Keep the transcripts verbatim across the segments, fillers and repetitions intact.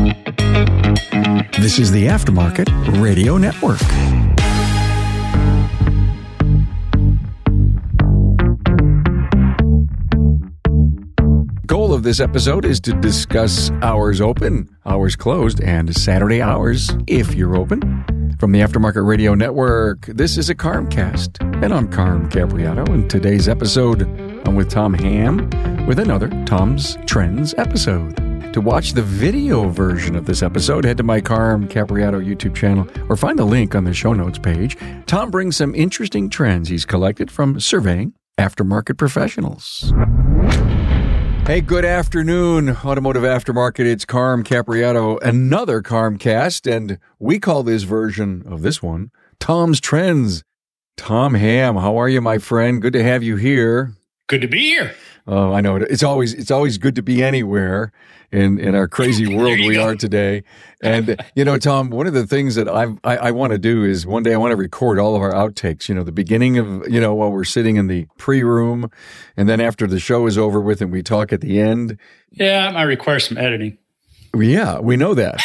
This is the Aftermarket Radio Network. Goal of this episode is to discuss hours open, hours closed, and Saturday hours if you're open. From the Aftermarket Radio Network, this is a Carmcast, and I'm Carm Capriato. In today's episode, I'm with Tom Ham with another Tom's Trends episode. To watch the video version of this episode, head to my Carm Capriato YouTube channel or find the link on the show notes page. Tom brings some interesting trends he's collected from surveying aftermarket professionals. Hey, good afternoon, Automotive Aftermarket. It's Carm Capriato, another Carmcast, and we call this version of this one Tom's Trends. Tom Ham, how are you, my friend? Good to have you here. Good to be here. Oh, I know. It's always it's always good to be anywhere in, in our crazy world we go. are today. And, you know, Tom, one of the things that I've, I I want to do is one day I want to record all of our outtakes, you know, the beginning of, you know, while we're sitting in the pre-room, and then after the show is over with and we talk at the end. Yeah, I might require some editing. Yeah, we know that.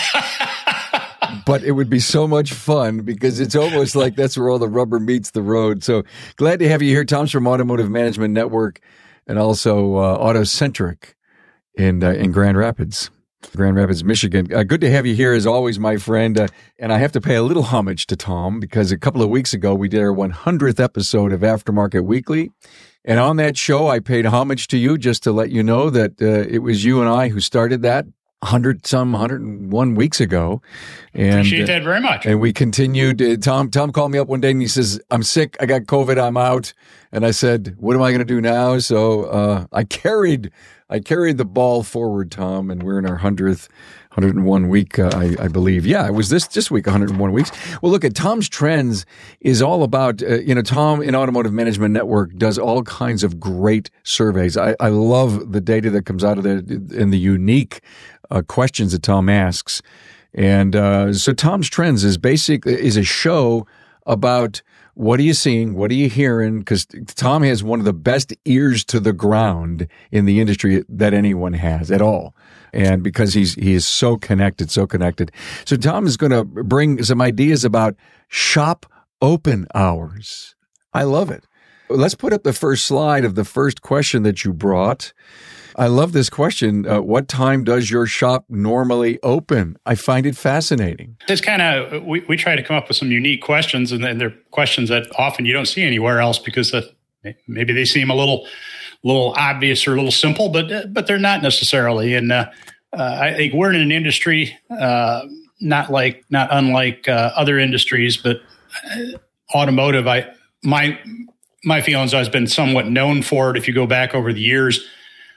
But it would be so much fun because it's almost like that's where all the rubber meets the road. So glad to have you here. Tom's from Automotive Management Network and also uh, AutoCentric in uh, in Grand Rapids, Grand Rapids, Michigan. Uh, good to have you here as always, my friend. Uh, and I have to pay a little homage to Tom because a couple of weeks ago we did our one hundredth episode of Aftermarket Weekly. And on that show, I paid homage to you just to let you know that uh, it was you and I who started that. Hundred some one hundred one weeks ago, and appreciate that very much. And we continued. Uh, Tom Tom called me up one day and he says, "I'm sick. I got COVID. I'm out." And I said, "What am I going to do now?" So uh, I carried I carried the ball forward, Tom, and we're in our hundredth. one hundred one week, uh, I, I believe. Yeah, it was this this week, one hundred one weeks. Well, look, at Tom's Trends is all about, uh, you know, Tom in Automotive Management Network does all kinds of great surveys. I, I love the data that comes out of there and the unique uh, questions that Tom asks. And uh, so Tom's Trends is basically is a show about what are you seeing? What are you hearing? Because Tom has one of the best ears to the ground in the industry that anyone has at all. And because he's he is so connected, so connected. So Tom is going to bring some ideas about shop open hours. I love it. Let's put up the first slide of the first question that you brought. I love this question. Uh, what time does your shop normally open? I find it fascinating. This kind of, we, we try to come up with some unique questions, and then they're questions that often you don't see anywhere else because uh, maybe they seem a little little obvious or a little simple, but uh, but they're not necessarily. And uh, uh, I think we're in an industry uh, not like not unlike uh, other industries, but uh, automotive. I my my feelings has been somewhat known for it. If you go back over the years.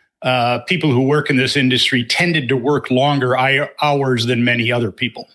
Uh, people who work in this industry tended to work longer I- hours than many other people.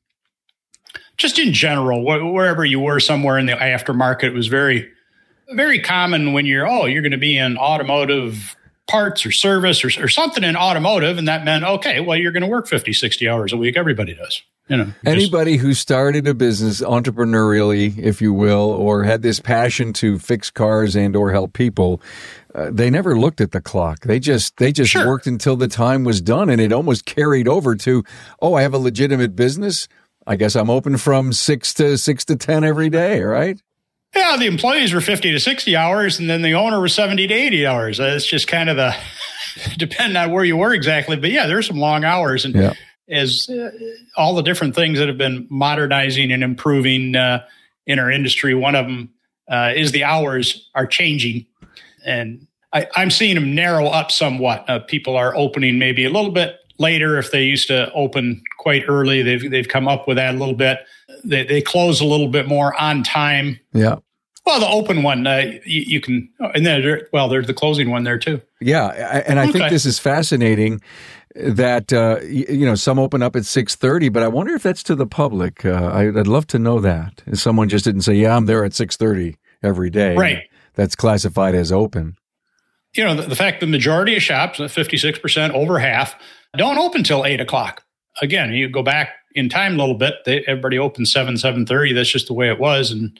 Just in general, wh- wherever you were somewhere in the aftermarket, it was very, very common when you're, oh, you're going to be in automotive parts or service or, or something in automotive. And that meant, okay, well, you're going to work fifty, sixty hours a week. Everybody does. You know, anybody just, who started a business entrepreneurially, if you will, or had this passion to fix cars and or help people, uh, they never looked at the clock. They just they just sure. worked until the time was done, and it almost carried over to, oh, I have a legitimate business. I guess I'm open from six to six to ten every day, right? Yeah, the employees were fifty to sixty hours, and then the owner was seventy to eighty hours. It's just kind of the depending on where you were exactly, but yeah, there's some long hours, and. Yeah. As uh, all the different things that have been modernizing and improving uh, in our industry, one of them uh, is the hours are changing. And I, I'm seeing them narrow up somewhat. Uh, people are opening maybe a little bit later. If they used to open quite early, they've they've come up with that a little bit. They, they close a little bit more on time. Yeah. Well, the open one, uh, you, you can, and then, well, there's the closing one there too. Yeah. And I okay. think this is fascinating. That, uh, you know, some open up at six thirty, but I wonder if that's to the public. Uh, I'd love to know that. If someone just didn't say, yeah, I'm there at six thirty every day. Right. That's classified as open. You know, the, the fact the majority of shops, fifty-six percent, over half, don't open till eight o'clock. Again, you go back in time a little bit, they, everybody opened seven, seven thirty. That's just the way it was. And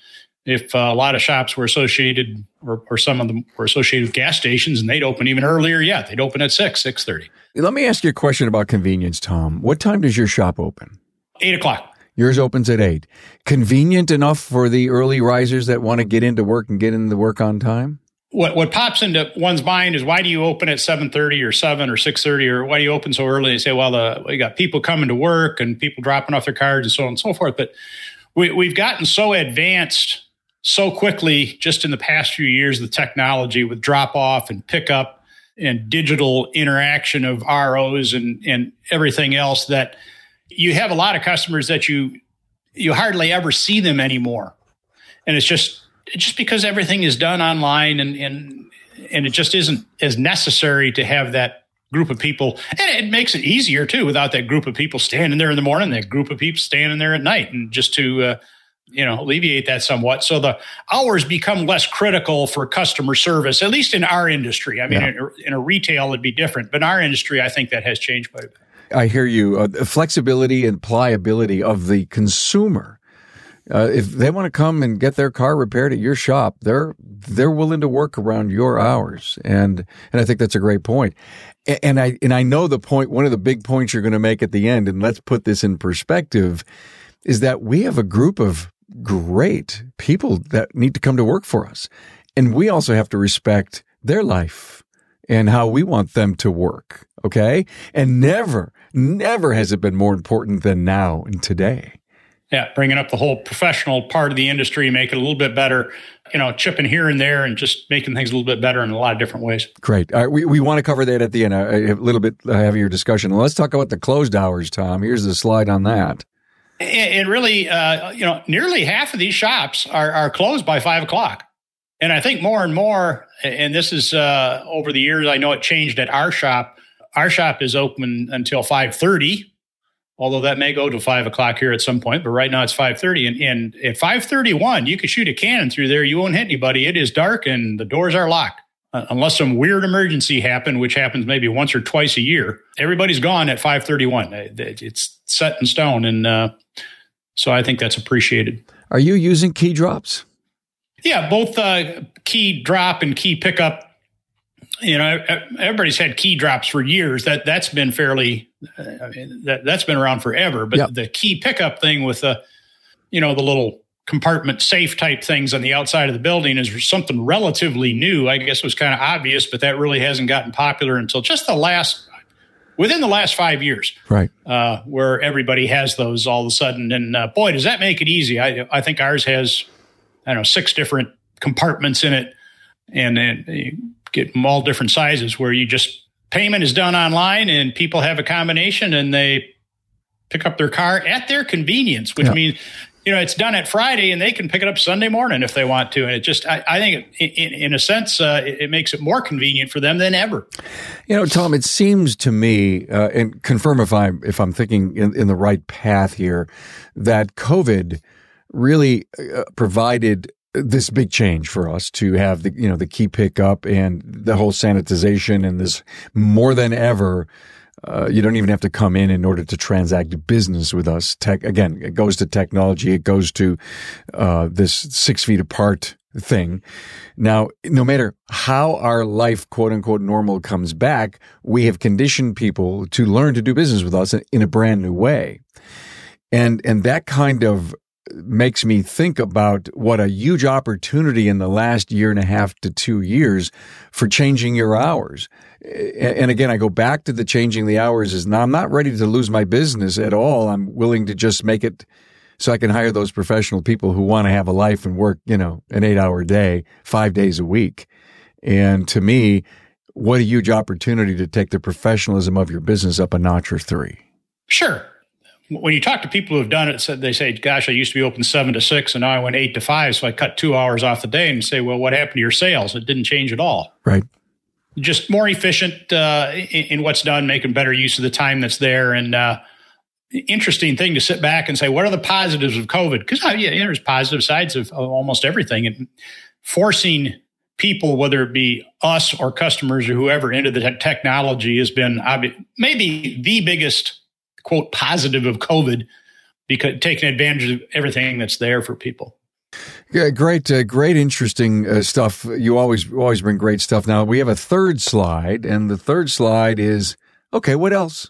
if uh, a lot of shops were associated, or, or some of them were associated with gas stations, and they'd open even earlier. Yeah, they'd open at six, six thirty. Let me ask you a question about convenience, Tom. What time does your shop open? Eight o'clock. Yours opens at eight. Convenient enough for the early risers that want to get into work and get into work on time? What what pops into one's mind is, why do you open at seven thirty or seven or six thirty, or why do you open so early? They say, well, the, we got people coming to work and people dropping off their cars and so on and so forth. But we, we've gotten so advanced so quickly just in the past few years, the technology with drop off and pickup and digital interaction of R Os and, and everything else, that you have a lot of customers that you you hardly ever see them anymore. And it's just It's just because everything is done online, and, and and it just isn't as necessary to have that group of people. And it makes it easier, too, without that group of people standing there in the morning, that group of people standing there at night, and just to, uh, you know, alleviate that somewhat. So the hours become less critical for customer service, at least in our industry. I mean, yeah. in, in a retail, it'd be different. But in our industry, I think that has changed quite a bit. I hear you. Uh, the flexibility and pliability of the consumer. Uh, if they want to come and get their car repaired at your shop, they're they're willing to work around your hours, and and I think that's a great point. And I and I know the point. One of the big points you're going to make at the end, and let's put this in perspective, is that we have a group of great people that need to come to work for us, and we also have to respect their life and how we want them to work. Okay, and never, never has it been more important than now and today. Yeah, bringing up the whole professional part of the industry, make it a little bit better, you know, chipping here and there and just making things a little bit better in a lot of different ways. Great. All right, we, we want to cover that at the end, a, a little bit heavier discussion. Let's talk about the closed hours, Tom. Here's the slide on that. And, and really, uh, you know, nearly half of these shops are, are closed by five o'clock. And I think more and more, and this is uh, over the years, I know it changed at our shop. Our shop is open until five thirty. Although that may go to five o'clock here at some point, but right now it's five thirty. And, and at five thirty-one, you could shoot a cannon through there. You won't hit anybody. It is dark and the doors are locked. Uh, unless some weird emergency happened, which happens maybe once or twice a year. Everybody's gone at five thirty-one. It's set in stone. And uh, so I think that's appreciated. Are you using key drops? Yeah, both uh, key drop and key pickup. You know, everybody's had key drops for years. That that's been fairly, I mean, that that's been around forever. But yep. The key pickup thing with the, you know, the little compartment safe type things on the outside of the building is something relatively new. I guess it was kind of obvious, but that really hasn't gotten popular until just the last, within the last five years, right? Uh, where everybody has those all of a sudden, and uh, boy, does that make it easy. I I think ours has, I don't know, six different compartments in it, and then. You, get them all different sizes where you just payment is done online and people have a combination and they pick up their car at their convenience, which yeah. means, you know, it's done at Friday and they can pick it up Sunday morning if they want to. And it just, I, I think it, in, in a sense, uh, it, it makes it more convenient for them than ever. You know, Tom, it seems to me, uh, and confirm if I'm, if I'm thinking in, in the right path here, that COVID really uh, provided this big change for us to have the, you know, the key pickup and the whole sanitization, and this more than ever, uh, you don't even have to come in in order to transact business with us. Tech, again, it goes to technology. It goes to, uh, this six feet apart thing. Now, no matter how our life, quote unquote, normal comes back, we have conditioned people to learn to do business with us in a brand new way. And, and that kind of makes me think about what a huge opportunity in the last year and a half to two years for changing your hours. And again, I go back to the changing the hours is now I'm not ready to lose my business at all. I'm willing to just make it so I can hire those professional people who want to have a life and work, you know, an eight hour day, five days a week. And to me, what a huge opportunity to take the professionalism of your business up a notch or three. Sure. When you talk to people who have done it, they say, gosh, I used to be open seven to six and now I went eight to five. So I cut two hours off the day, and you say, well, what happened to your sales? It didn't change at all. Right. Just more efficient uh, in, in what's done, making better use of the time that's there. And uh, interesting thing to sit back and say, what are the positives of COVID? Because uh, yeah, there's positive sides of, of almost everything. And forcing people, whether it be us or customers or whoever, into the te- technology has been obvi- maybe the biggest quote positive of COVID, because taking advantage of everything that's there for people. Yeah, great, uh, great, interesting uh, stuff. You always always bring great stuff. Now we have a third slide, and the third slide is okay. What else?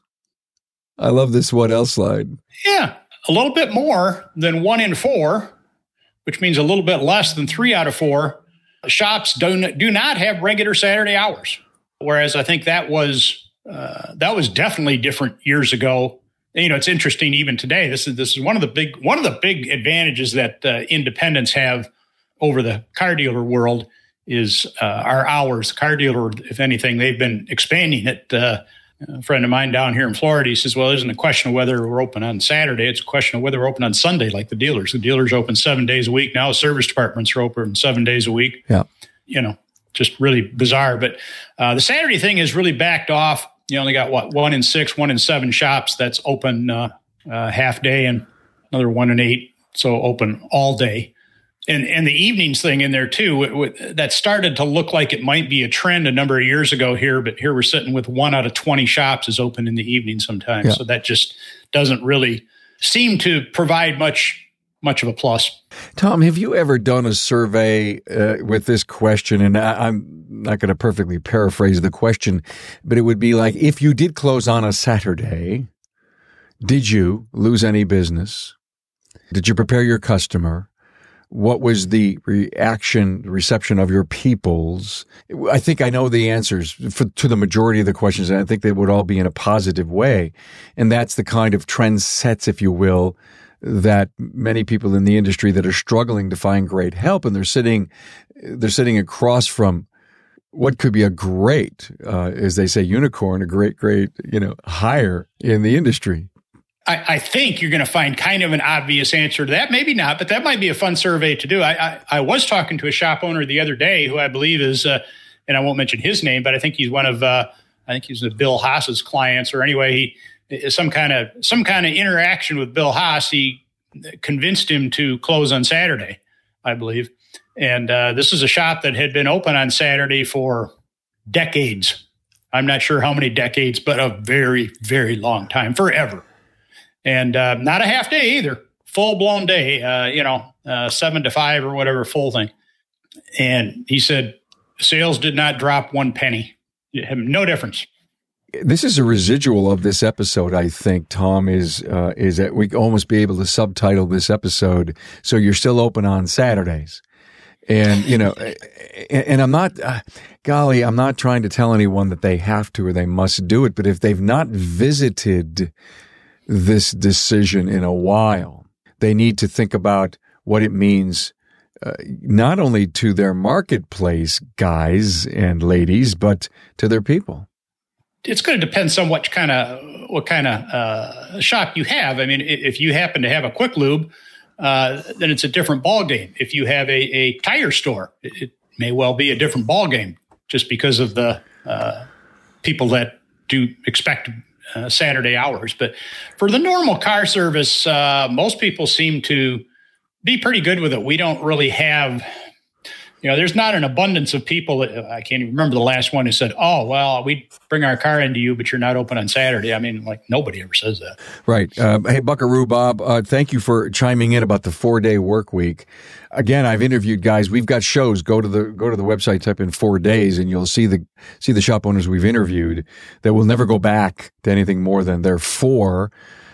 I love this what else slide. Yeah, a little bit more than one in four, which means a little bit less than three out of four shops do not, do not have regular Saturday hours. Whereas I think that was uh, that was definitely different years ago. You know, it's interesting even today. This is this is one of the big one of the big advantages that uh, independents have over the car dealer world is uh, our hours. The car dealer, if anything, they've been expanding it. Uh, a friend of mine down here in Florida, he says, "Well, it isn't a question of whether we're open on Saturday; it's a question of whether we're open on Sunday, like the dealers. The dealers open seven days a week now. Service departments are open seven days a week. Yeah, you know, just really bizarre. But uh, the Saturday thing has really backed off." You only got, what, one in six, one in seven shops that's open uh, uh, half day, and another one in eight, so open all day. And and the evenings thing in there, too, it, it, that started to look like it might be a trend a number of years ago here, but here we're sitting with one out of twenty shops is open in the evening sometimes. Yeah. So that just doesn't really seem to provide much much of a plus. Tom, have you ever done a survey uh, with this question? And I, I'm not going to perfectly paraphrase the question, but it would be like, if you did close on a Saturday, did you lose any business? Did you prepare your customer? What was the reaction, reception of your peoples? I think I know the answers for, to the majority of the questions, and I think they would all be in a positive way. And that's the kind of trend sets, if you will, that many people in the industry that are struggling to find great help, and they're sitting, they're sitting across from what could be a great, uh, as they say, unicorn, a great, great, you know, hire in the industry. I, I think you're going to find kind of an obvious answer to that. Maybe not, but that might be a fun survey to do. I, I, I was talking to a shop owner the other day who I believe is, uh, and I won't mention his name, but I think he's one of, uh, I think he's Bill Haas's clients, or anyway, he, some kind of some kind of interaction with Bill Haas. He convinced him to close on Saturday, I believe. And uh, this is a shop that had been open on Saturday for decades. I'm not sure how many decades, but a very, very long time, forever. And uh, not a half day either, full blown day, uh, you know, uh, seven to five or whatever, full thing. And he said sales did not drop one penny. No difference. This is a residual of this episode, I think, Tom, is uh, is that we almost be able to subtitle this episode, "So You're Still Open on Saturdays." And, you know, and I'm not, uh, golly, I'm not trying to tell anyone that they have to or they must do it, but if they've not visited this decision in a while, they need to think about what it means, uh, not only to their marketplace guys and ladies, but to their people. It's going to depend on what kind of what kind of uh, shop you have. I mean, if you happen to have a Quick Lube, uh, then it's a different ball game. If you have a, a tire store, it, it may well be a different ball game, just because of the uh, people that do expect uh, Saturday hours. But for the normal car service, uh, most people seem to be pretty good with it. We don't really have. You know, there's not an abundance of people. I can't even remember the last one who said, "Oh, well, we bring our car into you, but you're not open on Saturday." I mean, like, nobody ever says that. Right. Uh, hey, Buckaroo Bob, uh, thank you for chiming in about the four-day work week. Again, I've interviewed guys. We've got shows. Go to the go to the website, type in four days, and you'll see the see the shop owners we've interviewed that will never go back to anything more than their four.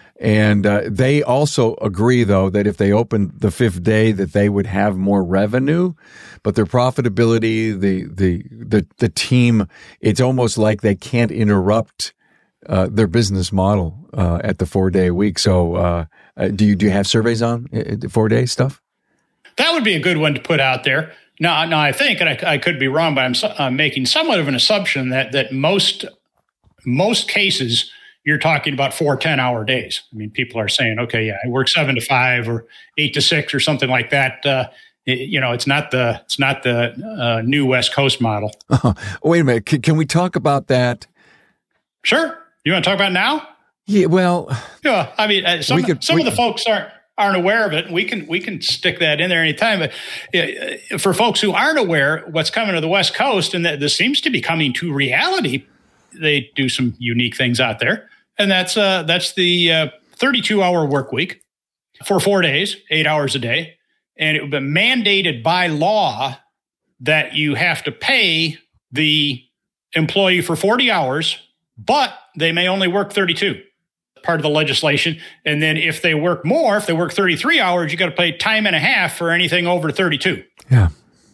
And uh, they also agree, though, that if they opened the fifth day, that they would have more revenue, but their profitability, the the the, the team, it's almost like they can't interrupt uh, their business model uh, at the four day week. So, uh, uh, do you do you have surveys on uh, four day stuff? That would be a good one to put out there. Now, now I think, and I, I could be wrong, but I'm, I'm making somewhat of an assumption that that most most cases, you're talking about four ten-hour days. I mean, people are saying, okay, yeah, I work seven to five or eight to six or something like that. Uh, it, you know, it's not the it's not the uh, new West Coast model. Oh, wait a minute. Can, can we talk about that? Sure. You want to talk about it now? Yeah. Well, yeah. I mean, uh, some could, some we, of the folks aren't aren't aware of it. And we can we can stick that in there anytime. But uh, for folks who aren't aware, what's coming to the West Coast, and that this seems to be coming to reality, they do some unique things out there. And that's uh, that's the uh, thirty-two hour work week for four days, eight hours a day. and it would be mandated by law that you have to pay the employee for forty hours, but they may only work thirty-two, part of the legislation. And then if they work more, if they work thirty-three hours, you got to pay time and a half for anything over thirty-two. Yeah.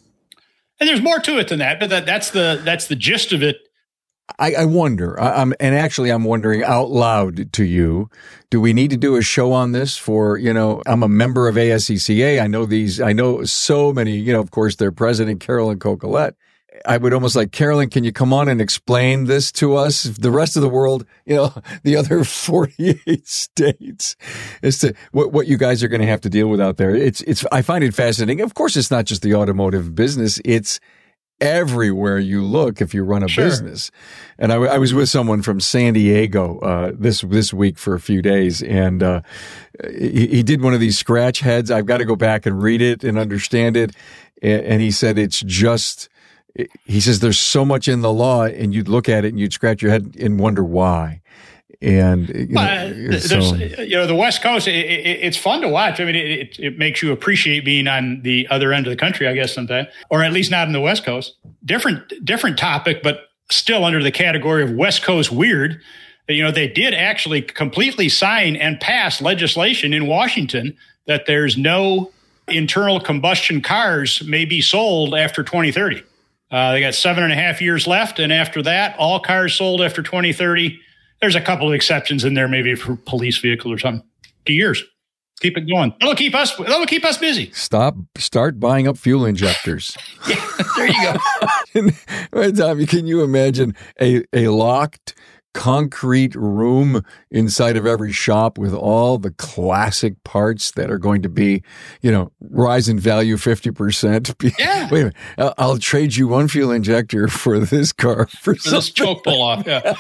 And there's more to it than that, but that, that's the that's the gist of it. I, I wonder, I, I'm, and actually I'm wondering out loud to you, do we need to do a show on this for, you know, I'm a member of A S C C A. I know these, I know so many, you know, of course, their president, Carolyn Cocolette. I would almost like, Carolyn, can you come on and explain this to us? The rest of the world, you know, the other forty-eight states, as to what, what you guys are going to have to deal with out there. It's, it's, I find it fascinating. Of course, it's not just the automotive business. It's everywhere you look if you run a Sure. business. And I, I was with someone from San Diego, uh, this, this week for a few days. And, uh, he, he did one of these scratch heads. I've got to go back and read it and understand it. And, and he said, it's just, he says, there's so much in the law, and you'd look at it and you'd scratch your head and wonder why. And you know, Uh, there's, so, you know, the West Coast, it, it, it's fun to watch. I mean, it, it, it makes you appreciate being on the other end of the country, I guess, sometimes, or at least not in the West Coast. Different, different topic, but still under the category of West Coast weird. You know, they did actually completely sign and pass legislation in Washington that there's no internal combustion cars may be sold after twenty thirty. Uh, they got seven and a half years left. And after that, all cars sold after twenty thirty. There's a couple of exceptions in there, maybe for police vehicles or something. Two years. Keep it going. That'll keep us, that'll keep us busy. Stop, start buying up fuel injectors. Yeah, there you go. Tommy, can you imagine a, a locked concrete room inside of every shop with all the classic parts that are going to be, you know, rise in value fifty percent? Yeah. Wait a minute. I'll, I'll trade you one fuel injector for this car for, For this choke pull off. Yeah.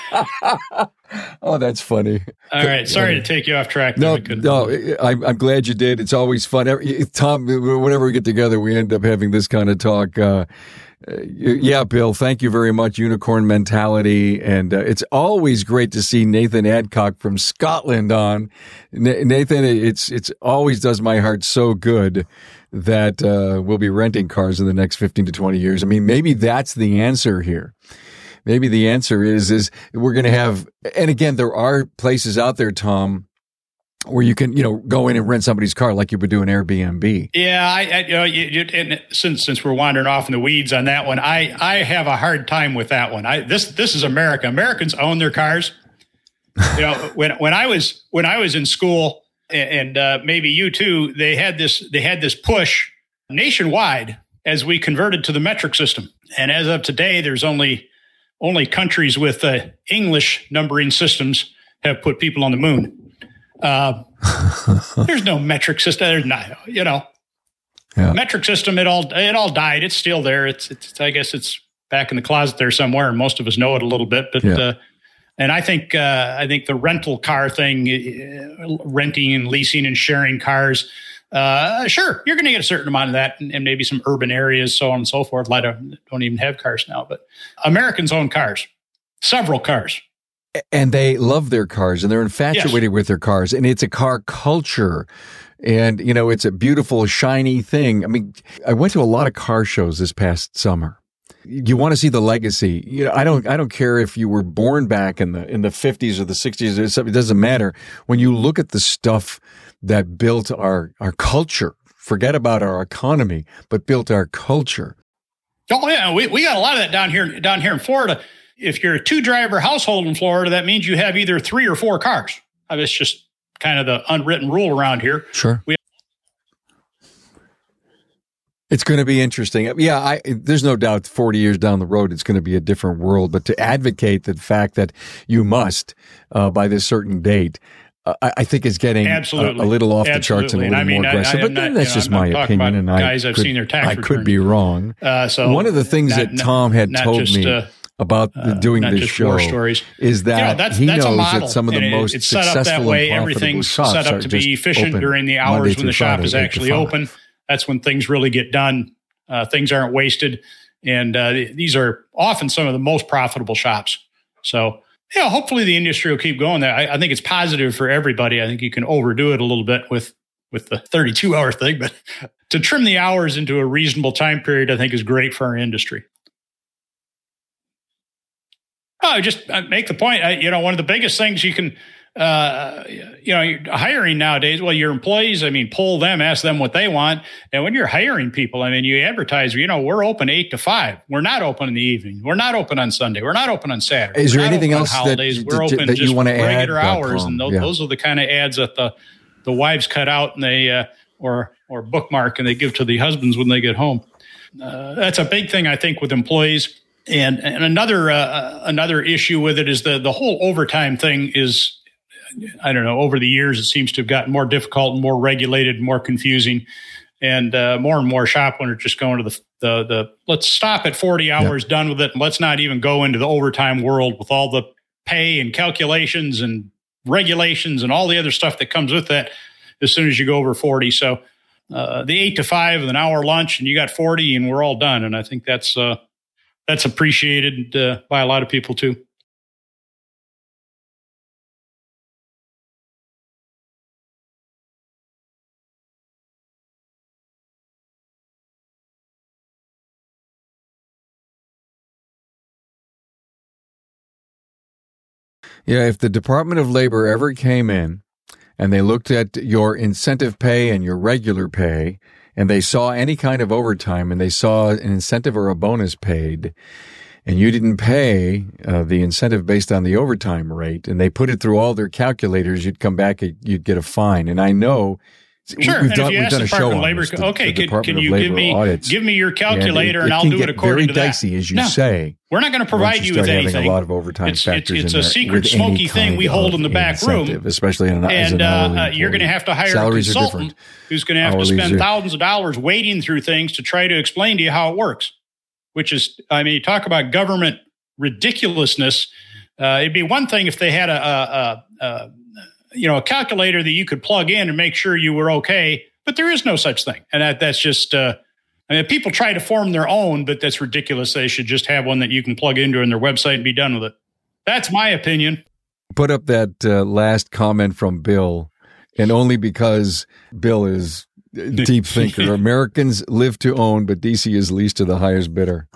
Oh, that's funny. All right. Sorry to take you off track. No, there. no, I'm, I'm glad you did. It's always fun. Every, Tom, whenever we get together, we end up having this kind of talk. Uh, yeah, Bill, thank you very much. Unicorn mentality. And uh, it's always great to see Nathan Adcock from Scotland on. N- Nathan, it's, it's always does my heart so good that uh, we'll be renting cars in the next fifteen to twenty years. I mean, maybe that's the answer here. Maybe the answer is, is we're going to have, and again, there are places out there, Tom, where you can, you know, go in and rent somebody's car like you would do an Airbnb. Yeah, I, I you know, you, you, and since since we're wandering off in the weeds on that one, I, I have a hard time with that one. I this this is America. Americans own their cars. You know, when when I was when I was in school, and uh, maybe you too, they had this they had this push nationwide as we converted to the metric system. And as of today, there's only only countries with uh, English numbering systems have put people on the moon. Uh, there's no metric system. There's not, you know, yeah. metric system. It all it all died. It's still there. It's, it's I guess it's back in the closet there somewhere, and most of us know it a little bit. But yeah. uh, and I think uh, I think the rental car thing, uh, renting and leasing and sharing cars. Uh, sure, you're going to get a certain amount of that, and, and maybe some urban areas, so on and so forth. A lot of don't even have cars now, but Americans own cars, several cars. And they love their cars, and they're infatuated yes. with their cars, and it's a car culture. And, you know, it's a beautiful, shiny thing. I mean, I went to a lot of car shows this past summer. You want to see the legacy. You know, I don't, I don't care if you were born back in the, in the fifties or the sixties or something. It doesn't matter. When you look at the stuff that built our, our culture, forget about our economy, but built our culture. Oh yeah. We, we got a lot of that down here, down here in Florida. If you're a two driver household in Florida, that means you have either three or four cars. I mean, it's just kind of the unwritten rule around here. Sure. We It's going to be interesting. Yeah, I, there's no doubt forty years down the road, it's going to be a different world. But to advocate the fact that you must, uh, by this certain date, uh, I, I think is getting a, a little off Absolutely. the charts and a little and I mean, more aggressive. I, I but not, then that's you know, just I'm my not opinion. And guys I I've could, seen their tax I returns. could be wrong. Uh, so one of the things not, that Tom had not told just, me uh, about uh, doing this show is that you know, that's, he that's knows that some of the and most it's set successful up that way. and profitable Everything's shops set are up to be just efficient open during the Monday hours when the shop Friday, is actually open. That's when things really get done. Uh, things aren't wasted. And uh, these are often some of the most profitable shops. So, yeah, hopefully the industry will keep going there. I, I think it's positive for everybody. I think you can overdo it a little bit with, with the thirty-two hour thing, but to trim the hours into a reasonable time period, I think is great for our industry. Oh, just make the point. I, you know, one of the biggest things you can, uh, you know, you're hiring nowadays, well, your employees, I mean, poll them, ask them what they want. And when you're hiring people, I mean, you advertise, you know, we're open eight to five. We're not open in the evening. We're not open on Sunday. We're not open on Saturday. Is we're there anything else holidays. that, we're that, open that just you want to add? regular hours. Com. And those, yeah. those are the kind of ads that the, the wives cut out and they, uh, or, or bookmark and they give to the husbands when they get home. Uh, that's a big thing, I think, with employees. And and another uh, another issue with it is the the whole overtime thing is, I don't know, over the years it seems to have gotten more difficult, more regulated, more confusing, and uh, more and more shop owners just going to the the, the let's stop at forty hours, yep. done with it, and let's not even go into the overtime world with all the pay and calculations and regulations and all the other stuff that comes with that as soon as you go over forty. So uh, the eight to five with an hour lunch and you got forty and we're all done. And I think that's uh, That's appreciated uh, by a lot of people, too. Yeah, if the Department of Labor ever came in and they looked at your incentive pay and your regular pay, and they saw any kind of overtime and they saw an incentive or a bonus paid, and you didn't pay uh, the incentive based on the overtime rate, and they put it through all their calculators, you'd come back, you'd get a fine. And I know sure. we've and done, if you we've ask done the a show Department on of Labor, this, the, okay, the can, can you give me audits. give me your calculator and, it, and I'll it do it according to that. Very dicey, as you no, say. We're not going to provide you, you with anything. A lot of overtime it's factors it's, it's in a there secret smoky thing we hold in the back room, especially in an, and an uh, you're going to have to hire Salaries a consultant who's going to have to spend are, thousands of dollars wading through things to try to explain to you how it works. Which is, I mean, talk about government ridiculousness. Uh, it'd be one thing if they had a, a, a, a, you know, a calculator that you could plug in and make sure you were okay, but there is no such thing. And that, that's just, uh, I mean, people try to form their own, but that's ridiculous. They should just have one that you can plug into in their website and be done with it. That's my opinion. Put up that uh, last comment from Bill, and only because Bill is a deep thinker. Americans live to own, but D C is leased to the highest bidder.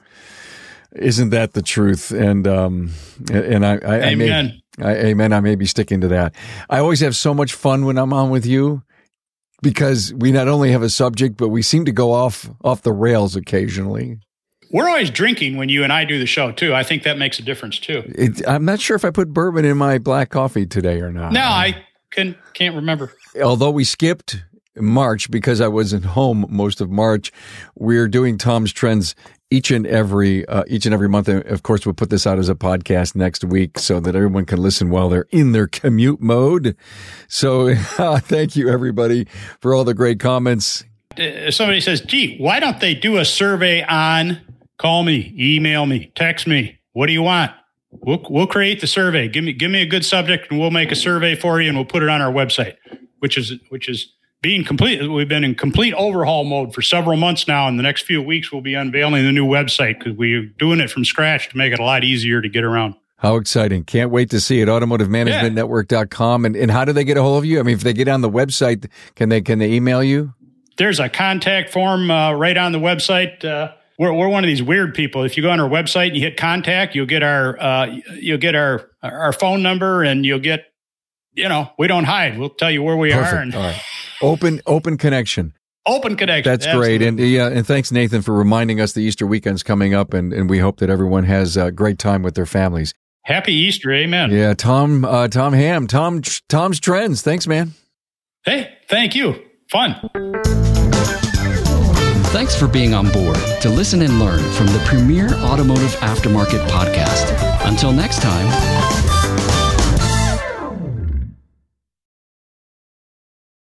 Isn't that the truth? And um, and I, I, amen. I may, I, amen. I may be sticking to that. I always have so much fun when I'm on with you, because we not only have a subject, but we seem to go off off the rails occasionally. We're always drinking when you and I do the show too. I think that makes a difference too. It, I'm not sure if I put bourbon in my black coffee today or not. No, I can can't remember. Although we skipped March because I wasn't home most of March, we're doing Tom's Trends each and every uh, each and every month. And of course, we'll put this out as a podcast next week so that everyone can listen while they're in their commute mode. So uh, thank you, everybody, for all the great comments. Uh, somebody says, gee, why don't they do a survey on, call me, email me, text me. What do you want? We'll, we'll create the survey. Give me give me a good subject and we'll make a survey for you and we'll put it on our website, which is which is being complete. We've been in complete overhaul mode for several months now. In the next few weeks, we'll be unveiling the new website because we're doing it from scratch to make it a lot easier to get around. How exciting. Can't wait to see it. automotive management network dot com. And, and how do they get a hold of you? I mean, if they get on the website, can they can they email you? There's a contact form uh, right on the website. Uh, we're we're one of these weird people. If you go on our website and you hit contact, you'll get our uh, you'll get our our phone number and you'll get, you know, we don't hide. We'll tell you where we Perfect. are. And all right. Open open connection. Open connection. That's Absolutely. great. And yeah, and thanks, Nathan, for reminding us the Easter weekend's coming up, and, and we hope that everyone has a great time with their families. Happy Easter. Amen. Yeah, Tom uh, Tom Ham, Tom Tom's Trends. Thanks, man. Hey, thank you. Fun. Thanks for being on board to listen and learn from the premier automotive aftermarket podcast. Until next time.